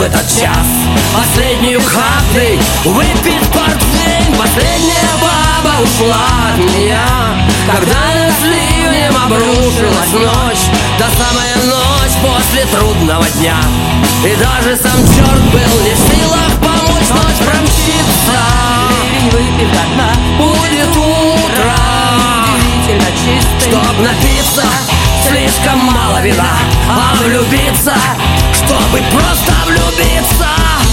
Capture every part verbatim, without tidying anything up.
этот час. Последнюю каплей выпит портвейн. Последняя баба ушла от меня, когда над ливнем обрушилась ночь. До самая ночь после трудного дня. И даже сам черт был не в силах помочь. Ночь промчится, ливень выпив до дна, будет утро. удивительно чистый. Чтоб напиться, слишком мало вина, а влюбиться, чтобы просто влюбиться.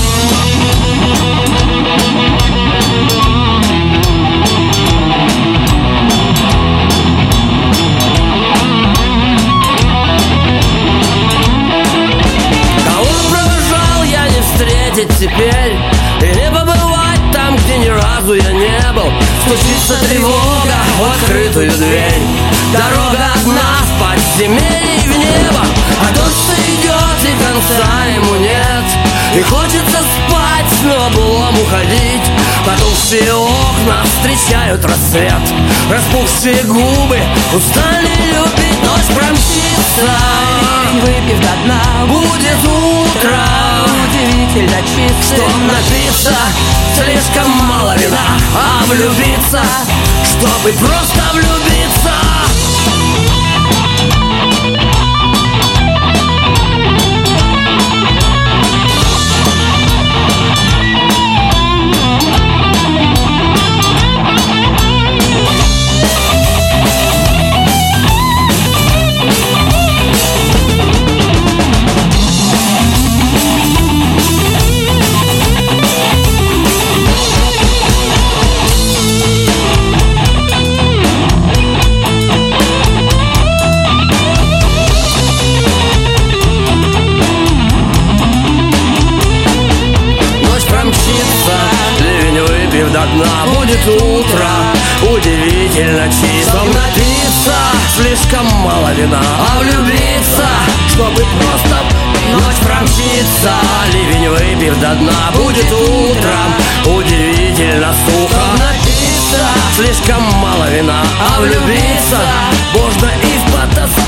Теперь и не побывать там, где ни разу я не был. Стучится тревога в открытую дверь. Дорога одна в подземелье в небо, а дождь идет и конца ему нет. И хочется спать, но облом уходить. Потухшие окна встречают рассвет. Распухшие губы устали любить. Ночь промчится, ливень выпив до дна, будет утро. Удивительно чистый. Чтоб напиться, слишком мало вина, а влюбиться, чтобы просто влюбиться. До дна будет утро, удивительно чисто. Напиться, слишком мало вина, а влюбиться, чтобы просто ночь промчится. Ливень выпив до дна будет утром, удивительно сухо. Напиться, слишком мало вина, а влюбиться можно и в потасовку.